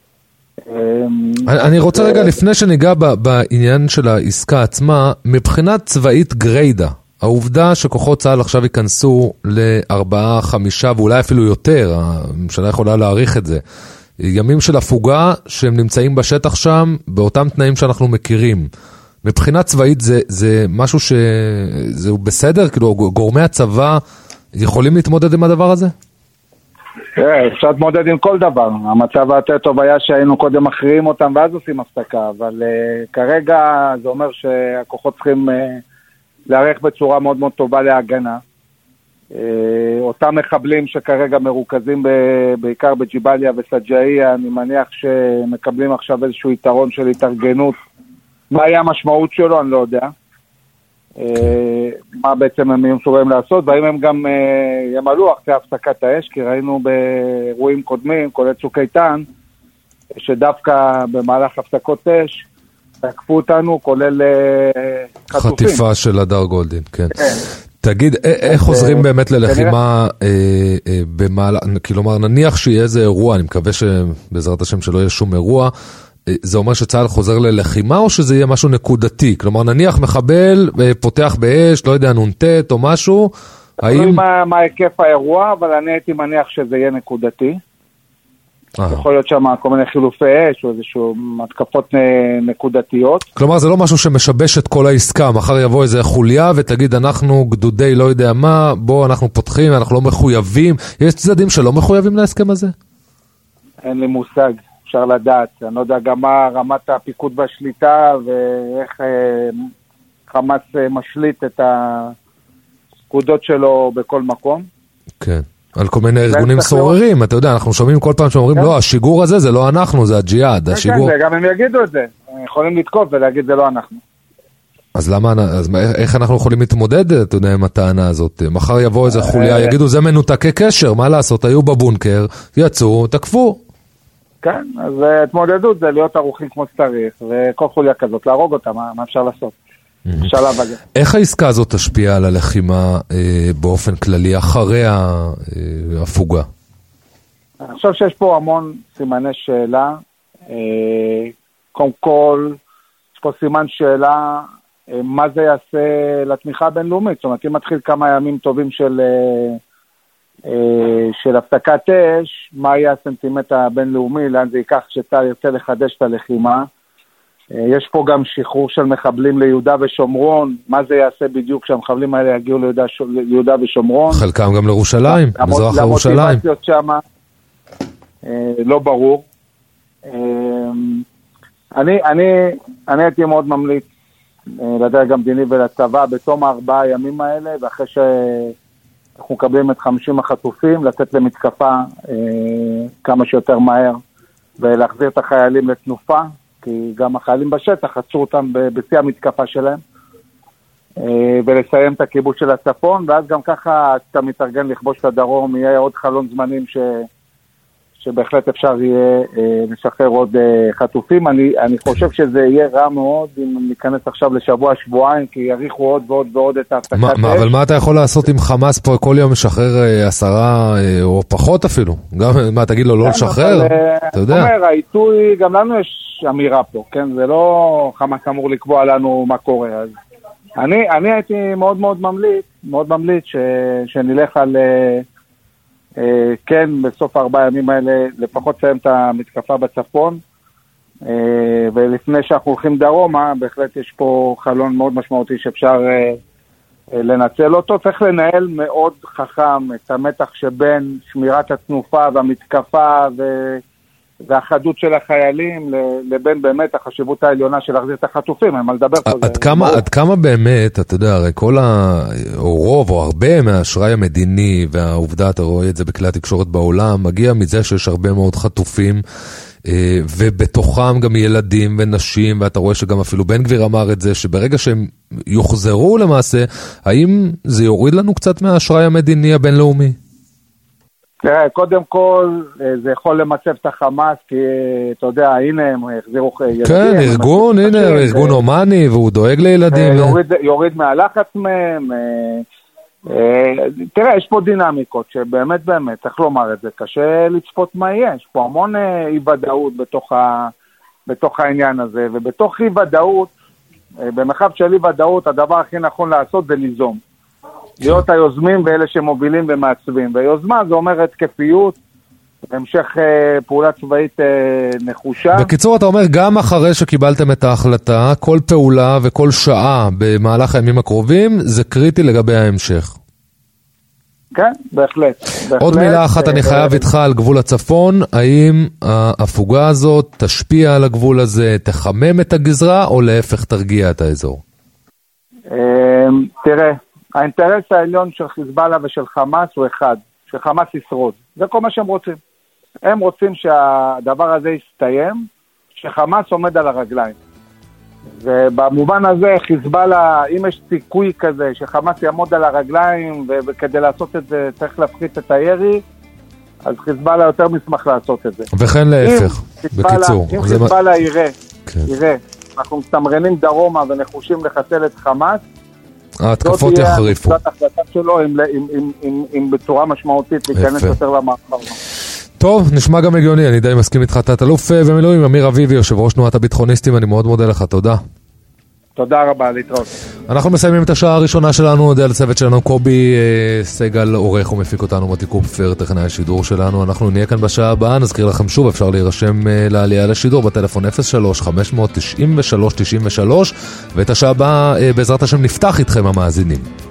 אני רוצה רגע, לפני שניגע בעניין של העסקה עצמה, מבחינת צבאית גריידה, העובדה שכוחות צה"ל עכשיו ייכנסו ל4, 5 ואולי אפילו יותר, הממשלה יכולה להעריך את זה, ימים של הפוגה שהם נמצאים בשטח שם, באותם תנאים שאנחנו מכירים. מבחינת צבאית זה משהו שזה בסדר? כאילו גורמי הצבא יכולים להתמודד עם הדבר הזה?
אפשר להתמודד עם כל דבר. המצב היותר טוב היה שהיינו קודם מכריעים אותם ואז עושים הפסקה, אבל כרגע זה אומר שהכוחות צריכים להיערך בצורה מאוד מאוד טובה להגנה. אותם מחבלים שכרגע מרוכזים בעיקר בג'יבליה וסג'איה, אני מניח שמקבלים עכשיו איזשהו יתרון של התארגנות. מה היה המשמעות שלו, אני לא יודע. מה בעצם הם מסוגלים לעשות, והאם הם גם ימלאו אחרי הפסקת האש, כי ראינו באירועים קודמים, כולל צוק איתן, שדווקא במהלך הפסקות אש, תקפו אותנו, כולל חטופים.
חטיפה של הדר גולדין, כן. תגיד, איך חוזרים באמת ללחימה כלומר, נניח שיהיה איזה אירוע, אני מקווה שבעזרת השם שלא יהיה שום אירוע, זה אומר שצה"ל חוזר ללחימה או שזה יהיה משהו נקודתי? כלומר, נניח מחבל פותח באש, לא יודע, נונטט או משהו,
מה היקף האירוע, אבל אני הייתי מניח שזה יהיה נקודתי. יכול להיות שם כל מיני חילופי אש, או איזשהו מתקפות נקודתיות.
כלומר, זה לא משהו שמשבש את כל העסקה, מחר יבוא איזה חוליה ותגיד, אנחנו גדודי לא יודע מה, בוא אנחנו פותחים, אנחנו לא מחויבים. יש צדדים שלא מחויבים להסכם הזה?
אין לי מושג, אפשר לדעת. אני לא יודע גם מה רמת הפיקוד והשליטה, ואיך חמאס משליט את הפקודות שלו בכל מקום.
כן. על כל מיני ארגונים סוררים, אתה יודע, אנחנו שומעים כל פעם שאומרים, לא, השיגור הזה זה לא אנחנו, זה הג'יהאד, השיגור...
כן, גם הם יגידו את זה, הם יכולים לתקוף ולהגיד זה לא אנחנו.
אז למה, איך אנחנו יכולים להתמודד, אתה יודע, עם הטענה הזאת? מחר יבוא איזה חוליה, יגידו, זה מנותקי קשר, מה לעשות? היו בבונקר, יצאו, תקפו.
כן, אז התמודדות זה להיות ערוכים כמו שצריך, וכל חוליה כזאת, להרוג אותה, מה אפשר לעשות? בשלב הזה.
איך העסקה הזאת תשפיע על הלחימה באופן כללי אחרי ההפוגה?
אני חושב שיש פה המון סימני שאלה. קודם כל, יש פה סימן שאלה מה זה יעשה לתמיכה הבינלאומית. זאת אומרת, אם מתחיל כמה ימים טובים של הפסקת אש, מה יהיה הסנטימנט הבינלאומי, לאן זה ייקח כשצה"ל ירצה לחדש את הלחימה. יש פה גם שחרור של מחבלים ליהודה ושומרון, מה זה יעשה בדיוק כשהמחבלים האלה יגיעו ליהודה ושומרון.
חלקם גם לירושלים, מזרח ירושלים.
למוטיבציות שם, לא ברור. אני הייתי מאוד ממליץ לדרג המדיני ולצבא בתום 4 הימים האלה, ואחרי שאנחנו מקבלים את 50 החטופים, לצאת למתקפה כמה שיותר מהר, ולהחזיר את החיילים לתנופה, כי גם החיילים בשטח עצרו אותם בשיא המתקפה שלהם, ולסיים את הכיבוש של הצפון, ואז גם ככה אתה מתארגן לכבוש את הדרום, יהיה עוד חלון זמנים שבהחלט אפשר יהיה לשחרר עוד חטופים. אני חושב שזה יהיה רע מאוד אם ניכנס עכשיו לשבוע-שבועיים, כי יריחו עוד ועוד ועוד את ההפסקת אש.
אבל מה אתה יכול לעשות עם חמאס פה כל יום משחרר 10 או פחות אפילו? גם מה, תגיד לו לא לשחרר? אתה יודע.
אומר, העיתוי, גם לנו יש אמירה פה, כן? זה לא חמאס אמור לקבוע לנו מה קורה. אז אני הייתי מאוד מאוד ממליץ שנלך על... כן, בסוף 4 הימים האלה לפחות סיים את המתקפה בצפון, ולפני שאנחנו הולכים דרומה, בהחלט יש פה חלון מאוד משמעותי שאפשר לנצל אותו. צריך לנהל מאוד חכם את המתח שבין שמירת התנופה והמתקפה והחדות של החיילים, לבין באמת החשיבות העליונה של להחזיר את החטופים. אני מדבר פה.
עד כמה באמת, אתה יודע, הרי כל או רוב או הרבה מהאשראי המדיני, והעובדה, אתה רואה את זה בכלי התקשורת בעולם, מגיע מזה שיש הרבה מאוד חטופים, ובתוכם גם ילדים ונשים, ואתה רואה שגם אפילו בן גביר אמר את זה, שברגע שהם יוחזרו למעשה, האם זה יוריד לנו קצת מהאשראי המדיני הבינלאומי?
תראה, קודם כל, זה יכול למצב את החמאס, כי אתה יודע, הנה הם החזירו ילדים.
כן, ארגון, הנה, ארגון הומני, והוא דואג לילדים.
יוריד מהלחץ מהם. תראה, יש פה דינמיקות, שבאמת, צריך לומר את זה, קשה לצפות מה יהיה. יש פה המון אי-ודאות בתוך העניין הזה, ובתוך אי-ודאות, במרחב של אי-ודאות, הדבר הכי נכון לעשות זה ליזום. להיות היוזמים ואלה שמובילים ומעצבים. ויוזמה זה אומר התקפיות, המשך פעולה צבאית נחושה.
בקיצור, אתה אומר, גם אחרי שקיבלתם את ההחלטה, כל פעולה וכל שעה במהלך הימים הקרובים, זה קריטי לגבי ההמשך.
כן, בהחלט.
עוד מילה אחת אני חייב איתך על גבול הצפון, האם ההפוגה הזאת תשפיע על הגבול הזה, תחמם את הגזרה, או להפך תרגיע את האזור?
תראה, האינטרס העליון של חיזבאללה ושל חמאס הוא אחד, שחמאס ישרוד. זה כל מה שהם רוצים. הם רוצים שהדבר הזה יסתיים, שחמאס עומד על הרגליים. ובמובן הזה חיזבאללה, אם יש סיכוי כזה שחמאס יעמוד על הרגליים, וכדי לעשות את זה צריך להפחית את הירי, אז חיזבאללה יותר משמח לעשות את זה.
וכן להפך, בקיצור.
אם חיזבאללה יראה, אנחנו מסתמרנים דרומה ונחושים לחסל את חמאס,
ההתקפות יחריפו.
זאת ההחלטה שלו, אם בצורה משמעותית להיכנס יותר למאחר.
טוב, נשמע גם הגיוני, אני די מסכים איתך, תת אלוף במילואים, אמיר אביבי, יושב ראש תנועת הביטחוניסטים, אני מאוד מודה לך, תודה.
תודה רבה, להתראות.
אנחנו מסיימים את השעה הראשונה שלנו, נודה לצוות שלנו, קובי סגל עורך ומפיק אותנו, מוטי קופפר, טכנאי השידור שלנו. אנחנו נהיה כאן בשעה הבאה, נזכיר לכם שוב, אפשר להירשם לעלייה לשידור בטלפון 03-593-93, ואת השעה הבאה בעזרת השם נפתח איתכם המאזינים.